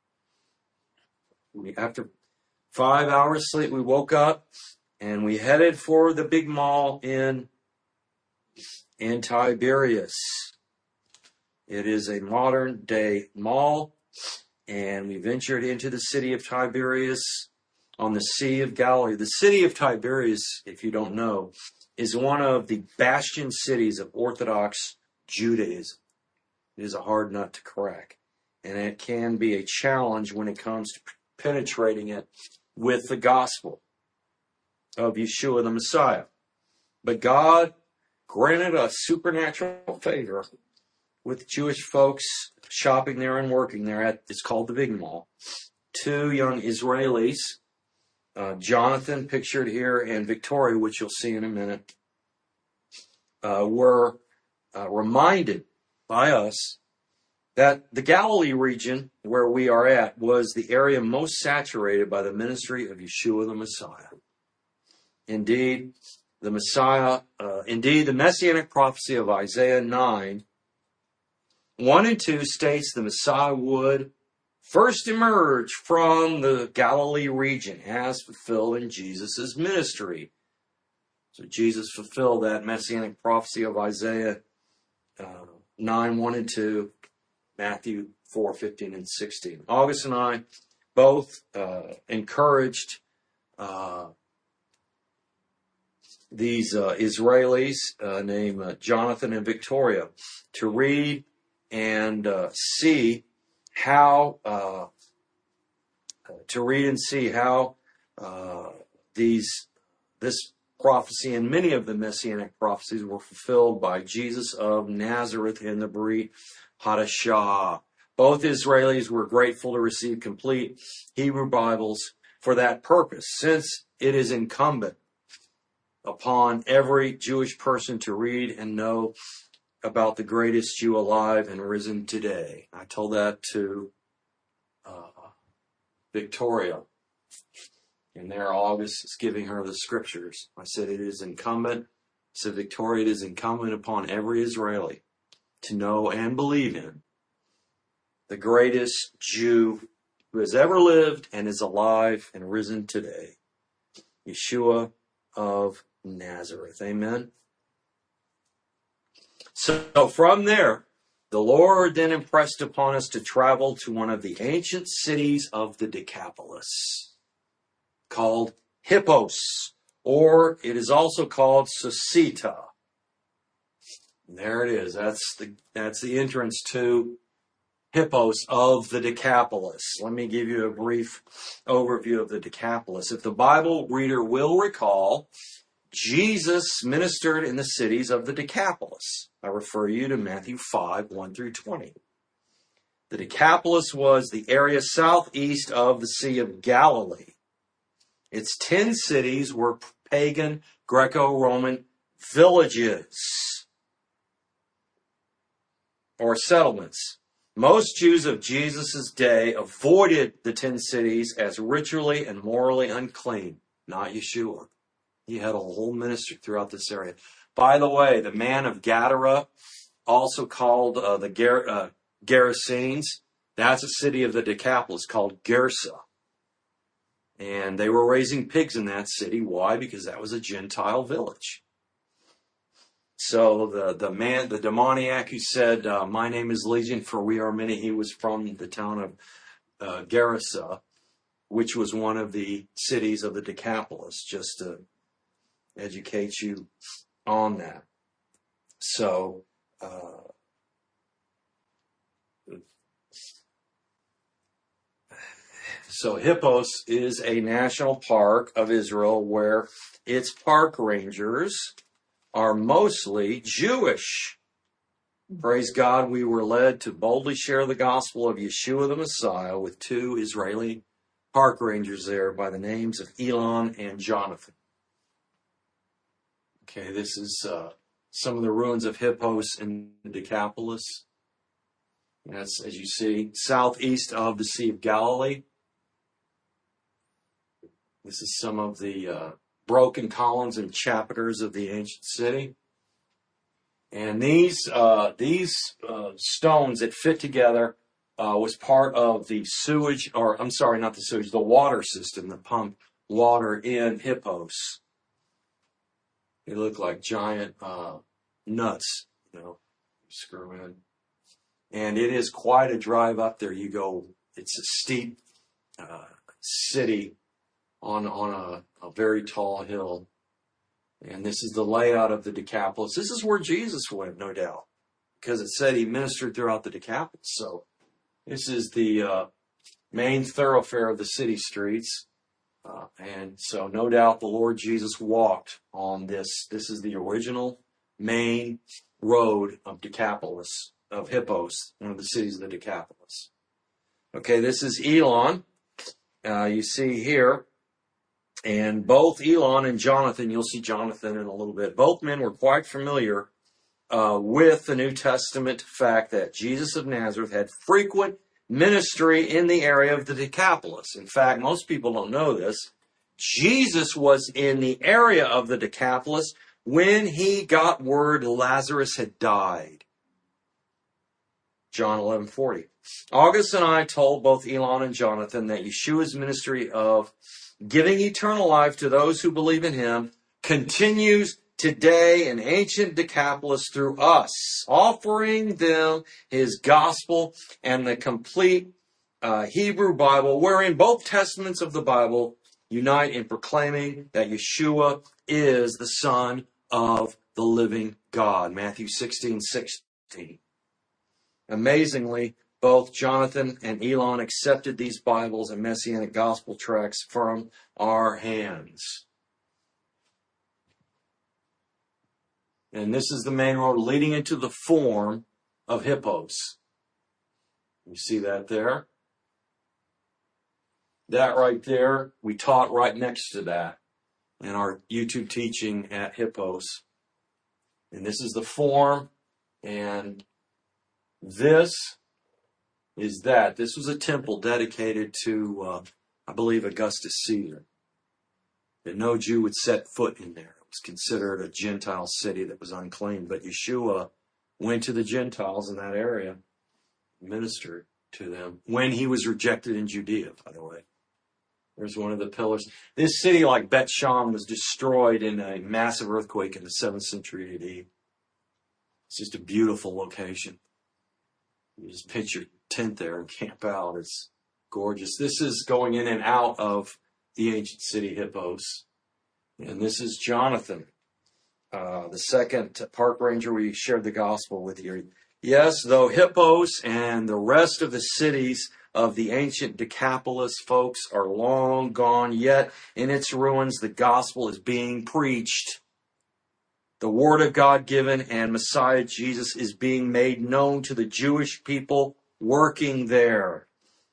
We, after five hours sleep, we woke up and we headed for the big mall in, in Tiberias. It is a modern day mall, and we ventured into the city of Tiberias on the Sea of Galilee. The city of Tiberias, if you don't know, is one of the bastion cities of Orthodox Judaism. It is a hard nut to crack, and it can be a challenge when it comes to penetrating it with the gospel of Yeshua the Messiah. But God granted us supernatural favor with Jewish folks shopping there and working there at, it's called the Big Mall. Two young Israelis, uh, Jonathan, pictured here, and Victoria, which you'll see in a minute, uh, were uh, reminded by us that the Galilee region where we are at was the area most saturated by the ministry of Yeshua the Messiah. Indeed, the Messiah, uh, indeed, the Messianic prophecy of Isaiah nine, one and two states the Messiah would first emerge from the Galilee region as fulfilled in Jesus' ministry. So Jesus fulfilled that Messianic prophecy of Isaiah uh, nine, one and two, Matthew four, fifteen and sixteen. August and I both uh, encouraged uh, these uh, Israelis uh, named uh, Jonathan and Victoria to read and uh, see how, uh, to read and see how uh, these, this prophecy and many of the Messianic prophecies were fulfilled by Jesus of Nazareth in the Brit Hadashah. Both Israelis were grateful to receive complete Hebrew Bibles for that purpose, since it is incumbent upon every Jewish person to read and know about the greatest Jew alive and risen today. I told that to uh, Victoria. And there, August is giving her the scriptures. I said it is incumbent. I said, Victoria, it is incumbent upon every Israeli to know and believe in the greatest Jew who has ever lived and is alive and risen today, Yeshua of Nazareth. Amen. So from there, the Lord then impressed upon us to travel to one of the ancient cities of the Decapolis, called Hippos, or it is also called Susita. And there it is. That's the that's the entrance to Hippos of the Decapolis. Let me give you a brief overview of the Decapolis. If the Bible reader will recall, Jesus ministered in the cities of the Decapolis. I refer you to Matthew five, one through twenty. The Decapolis was the area southeast of the Sea of Galilee. Its ten cities were pagan Greco-Roman villages or settlements. Most Jews of Jesus' day avoided the ten cities as ritually and morally unclean, not Yeshua. He had a whole ministry throughout this area. By the way, the man of Gadara, also called uh, the Ger- uh, Gerasenes, that's a city of the Decapolis called Gersa. And they were raising pigs in that city. Why? Because that was a Gentile village. So the, the man, the demoniac who said, uh, my name is Legion, for we are many, he was from the town of uh, Gerasa, which was one of the cities of the Decapolis, just to educate you on that. So, uh, so Hippos is a national park of Israel where its park rangers are mostly Jewish. Praise God, we were led to boldly share the gospel of Yeshua the Messiah with two Israeli park rangers there by the names of Elon and Jonathan. Okay, this is uh, some of the ruins of Hippos in the Decapolis. That's, as you see, southeast of the Sea of Galilee. This is some of the uh, broken columns and chapiters of the ancient city. And these uh, these uh, stones that fit together uh, was part of the sewage, or I'm sorry, not the sewage, the water system that pumped water in Hippos. They look like giant uh, nuts, you know, screw in. And it is quite a drive up there. You go, it's a steep uh, city on on a, a very tall hill. And this is the layout of the Decapolis. This is where Jesus went, no doubt, because it said he ministered throughout the Decapolis. So this is the uh, main thoroughfare of the city streets. Uh, and so no doubt the Lord Jesus walked on this. This is the original main road of Decapolis, of Hippos, one of the cities of the Decapolis. Okay, this is Elon. Uh, you see here. And both Elon and Jonathan, you'll see Jonathan in a little bit, both men were quite familiar uh, with the New Testament fact that Jesus of Nazareth had frequent ministry in the area of the Decapolis. In fact, most people don't know this. Jesus was in the area of the Decapolis when he got word Lazarus had died. John eleven forty. August and I told both Elon and Jonathan that Yeshua's ministry of giving eternal life to those who believe in him continues today in ancient Decapolis through us, offering them his gospel and the complete uh, Hebrew Bible, wherein both testaments of the Bible unite in proclaiming that Yeshua is the Son of the living God. Matthew sixteen sixteen. Amazingly, both Jonathan and Elon accepted these Bibles and Messianic Gospel tracts from our hands. And this is the main road leading into the Forum of Hippos. You see that there? That right there, we taught right next to that in our YouTube teaching at Hippos. And this is the Forum, and this is that. This was a temple dedicated to, uh, I believe, Augustus Caesar. That no Jew would set foot in there. It was considered a Gentile city that was unclean. But Yeshua went to the Gentiles in that area, ministered to them, when he was rejected in Judea, by the way. There's one of the pillars. This city, like Bet Shan, was destroyed in a massive earthquake in the seventh century A D. It's just a beautiful location. You just pitch your tent there and camp out. It's gorgeous. This is going in and out of the ancient city Hippos. And this is Jonathan, uh, the second park ranger we shared the gospel with you. Yes, though Hippos and the rest of the cities of the ancient Decapolis, folks, are long gone, yet in its ruins the gospel is being preached. The word of God given and Messiah Jesus is being made known to the Jewish people working there.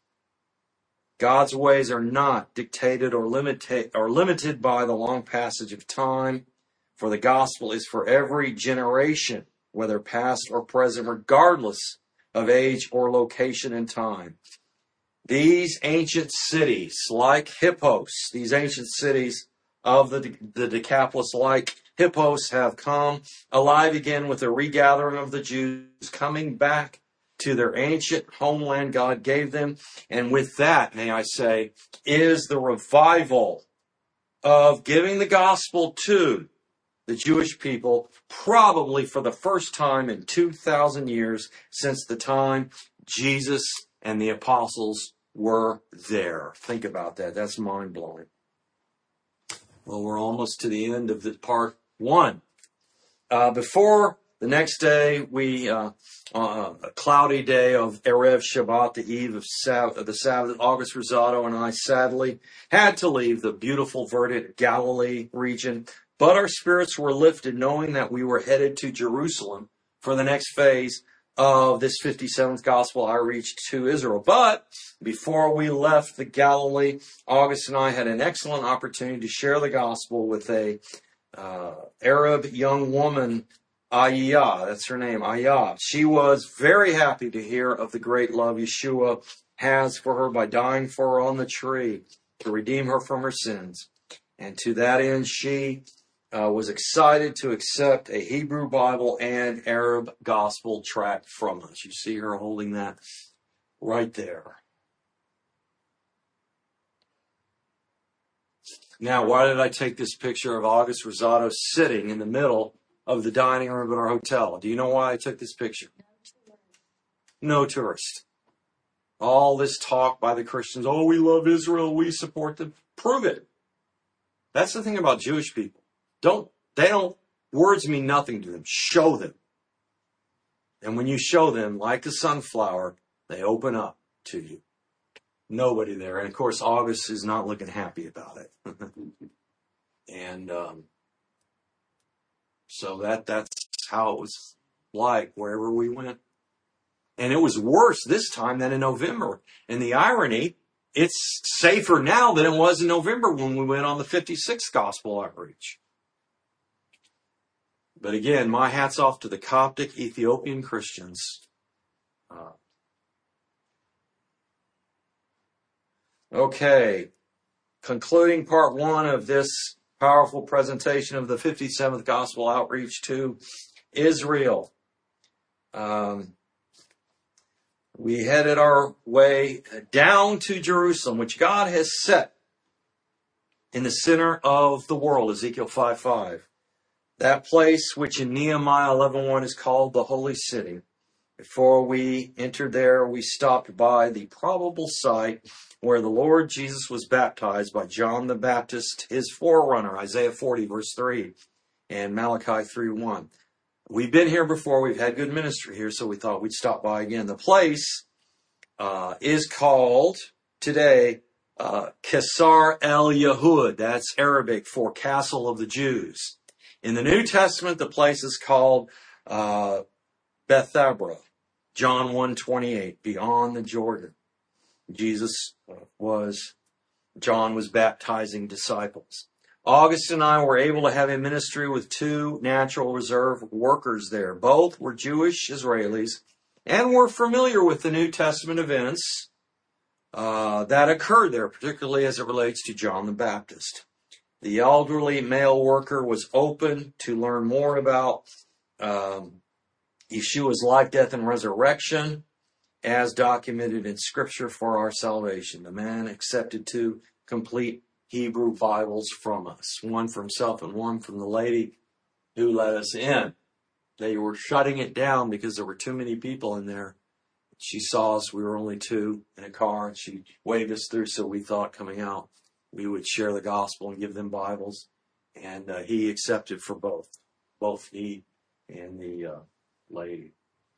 God's ways are not dictated or limited or limited by the long passage of time, for the gospel is for every generation, whether past or present, regardless of age or location and time. These ancient cities, like Hippos, these ancient cities of the, the Decapolis, like Hippos, have come alive again with the regathering of the Jews coming back to their ancient homeland God gave them. And with that, may I say, is the revival of giving the gospel to the Jewish people, probably for the first time in two thousand years since the time Jesus and the apostles were there. Think about that. That's mind-blowing. Well, we're almost to the end of the part one. Uh, before the next day, we uh, uh, a cloudy day of Erev Shabbat, the eve of, Sab- of the Sabbath, August Rosado and I sadly had to leave the beautiful verdant Galilee region, but our spirits were lifted knowing that we were headed to Jerusalem for the next phase of this fifty-seventh Gospel outreach to Israel. But before we left the Galilee, August and I had an excellent opportunity to share the gospel with a uh, Arab young woman, Ayah. That's her name, Ayah. She was very happy to hear of the great love Yeshua has for her by dying for her on the tree to redeem her from her sins. And to that end, she uh, was excited to accept a Hebrew Bible and Arab Gospel tract from us. You see her holding that right there. Now, why did I take this picture of August Rosado sitting in the middle of the dining room at our hotel? Do you know why I took this picture? No tourist. All this talk by the Christians, oh, we love Israel, we support them. Prove it. That's the thing about Jewish people. Don't, they don't, words mean nothing to them. Show them. And when you show them, like the sunflower, they open up to you. Nobody there. And of course, August is not looking happy about it. and um, so that that's how it was like wherever we went. And it was worse this time than in November. And the irony, it's safer now than it was in November when we went on the fifty-sixth Gospel Outreach. But again, my hat's off to the Coptic Ethiopian Christians. Uh, okay, concluding part one of this powerful presentation of the fifty-seventh Gospel Outreach to Israel. Um, we headed our way down to Jerusalem, which God has set in the center of the world, Ezekiel five five. That place which in Nehemiah eleven one is called the Holy City. Before we entered there, we stopped by the probable site where the Lord Jesus was baptized by John the Baptist, his forerunner, Isaiah forty, verse three, and Malachi three one. We've been here before. We've had good ministry here, so we thought we'd stop by again. The place uh, is called today uh, Kesar El Yehud. That's Arabic for Castle of the Jews. In the New Testament, the place is called uh, Bethabara, John one twenty-eight, beyond the Jordan. Jesus was, John was baptizing disciples. August and I were able to have a ministry with two Natural Reserve workers there. Both were Jewish Israelis and were familiar with the New Testament events uh, that occurred there, particularly as it relates to John the Baptist. The elderly male worker was open to learn more about um, Yeshua's life, death, and resurrection as documented in Scripture for our salvation. The man accepted two complete Hebrew Bibles from us, one for himself and one from the lady who let us in. They were shutting it down because there were too many people in there. She saw us. We were only two in a car, and she waved us through, so we thought coming out we would share the gospel and give them Bibles. And uh, he accepted for both, both he and the uh, lady.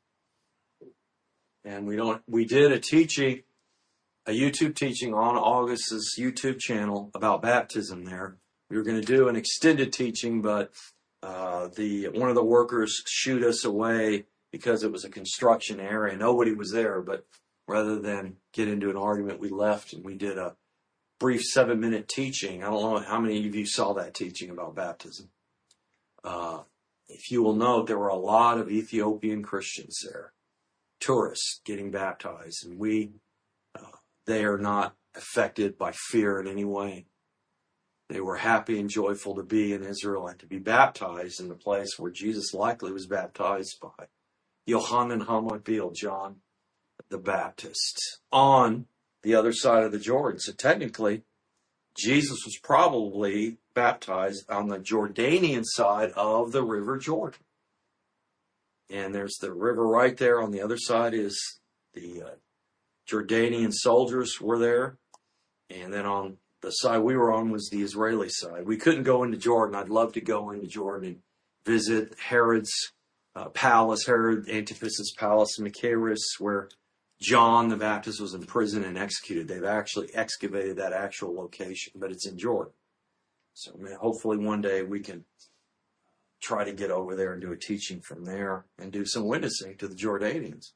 And we don't. We did a teaching, a YouTube teaching on August's YouTube channel about baptism there. We were going to do an extended teaching, but uh, the one of the workers shooed us away because it was a construction area. Nobody was there, but rather than get into an argument, we left and we did a brief seven-minute teaching. I don't know how many of you saw that teaching about baptism. Uh, if you will note, there were a lot of Ethiopian Christians there, tourists getting baptized, and we, uh, they are not affected by fear in any way. They were happy and joyful to be in Israel and to be baptized in the place where Jesus likely was baptized by Yohanan HaMatbil, John the Baptist, on the other side of the Jordan. So technically, Jesus was probably baptized on the Jordanian side of the River Jordan. And there's the river right there. On the other side is the uh, Jordanian soldiers were there. And then on the side we were on was the Israeli side. We couldn't go into Jordan. I'd love to go into Jordan and visit Herod's uh, palace, Herod Antipas's palace in Machaerus, where John the Baptist was in prison and executed. They've actually excavated that actual location, but it's in Jordan. So I mean, hopefully one day we can try to get over there and do a teaching from there and do some witnessing to the Jordanians.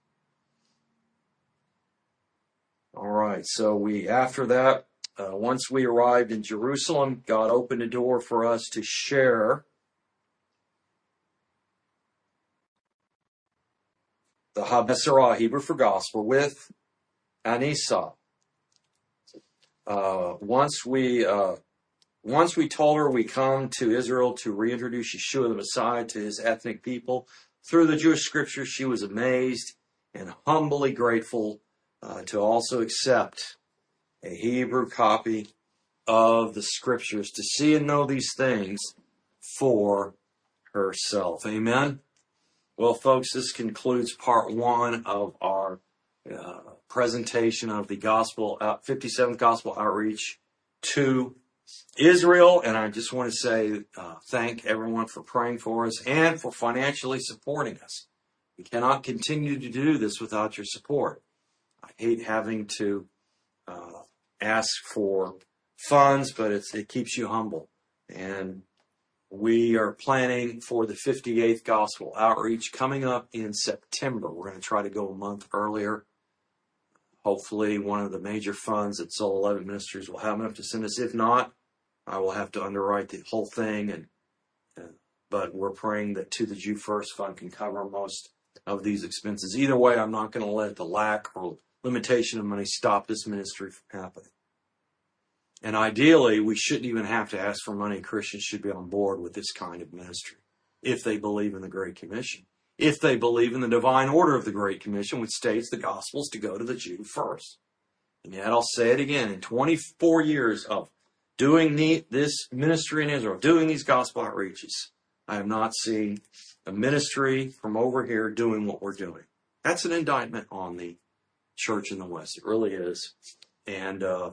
All right, so we, after that, uh, once we arrived in Jerusalem, God opened a door for us to share the HaBesarah, Hebrew for gospel, with Anissa. Uh, once we uh, once we told her we come to Israel to reintroduce Yeshua the Messiah to his ethnic people through the Jewish scriptures, she was amazed and humbly grateful uh, to also accept a Hebrew copy of the scriptures to see and know these things for herself. Amen. Well, folks, this concludes part one of our uh, presentation of the gospel, uh, fifty-seventh Gospel Outreach to Israel. And I just want to say uh, thank everyone for praying for us and for financially supporting us. We cannot continue to do this without your support. I hate having to uh, ask for funds, but it's, it keeps you humble. And we are planning for the fifty-eighth Gospel Outreach coming up in September. We're going to try to go a month earlier. Hopefully, one of the major funds at Soul eleven Ministries will have enough to send us. If not, I will have to underwrite the whole thing. And uh, but we're praying that To the Jew First Fund can cover most of these expenses. Either way, I'm not going to let the lack or limitation of money stop this ministry from happening. And ideally, we shouldn't even have to ask for money. Christians should be on board with this kind of ministry if they believe in the Great Commission. If they believe in the divine order of the Great Commission, which states the gospels to go to the Jew first. And yet I'll say it again, in twenty-four years of doing the, this ministry in Israel, doing these gospel outreaches, I have not seen a ministry from over here doing what we're doing. That's an indictment on the church in the West. It really is. And, uh,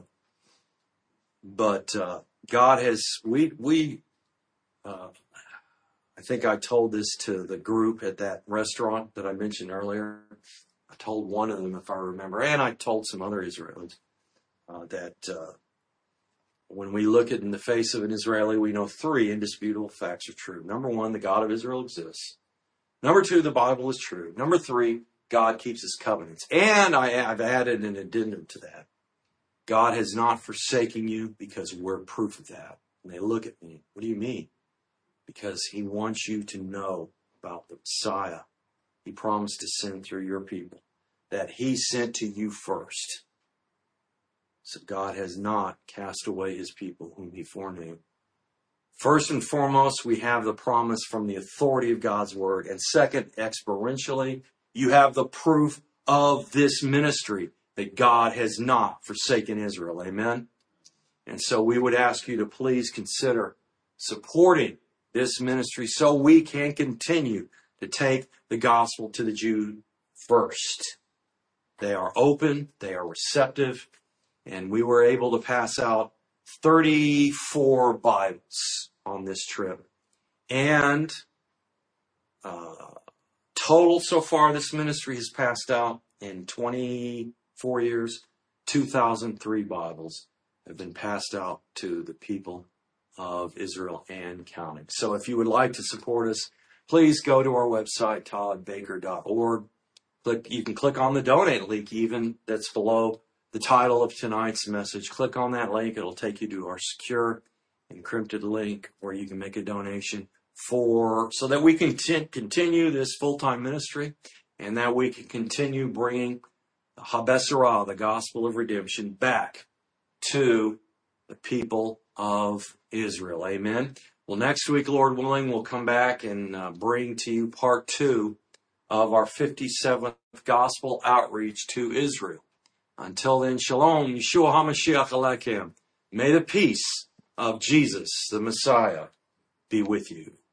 but, uh, God has, we, we, uh, I think I told this to the group at that restaurant that I mentioned earlier. I told one of them, if I remember, and I told some other Israelis, uh, that, uh, when we look at in the face of an Israeli, we know three indisputable facts are true. Number one, the God of Israel exists. Number two, the Bible is true. Number three, God keeps his covenants. And I, I've added an addendum to that. God has not forsaken you because we're proof of that. And they look at me. What do you mean? Because he wants you to know about the Messiah he promised to send through your people, that he sent to you first. So God has not cast away his people whom he foreknew. First and foremost, we have the promise from the authority of God's word. And second, experientially, you have the proof of this ministry that God has not forsaken Israel. Amen? And so we would ask you to please consider supporting this ministry so we can continue to take the gospel to the Jew first. They are open, they are receptive, and we were able to pass out thirty-four Bibles on this trip. And uh, total so far, this ministry has passed out in twenty-four years, two thousand three Bibles have been passed out to the people of Israel and counting. So if you would like to support us, please go to our website, todd baker dot org. Click, you can click on the donate link even that's below the title of tonight's message. Click on that link. It'll take you to our secure encrypted link where you can make a donation for so that we can t- continue this full-time ministry and that we can continue bringing the Habesarah, the gospel of redemption, back to the people of Israel. Amen. Well, next week, Lord willing, we'll come back and uh, bring to you part two of our fifty-seventh Gospel Outreach to Israel. Until then, Shalom, Yeshua HaMashiach Aleichem. May the peace of Jesus, the Messiah, be with you.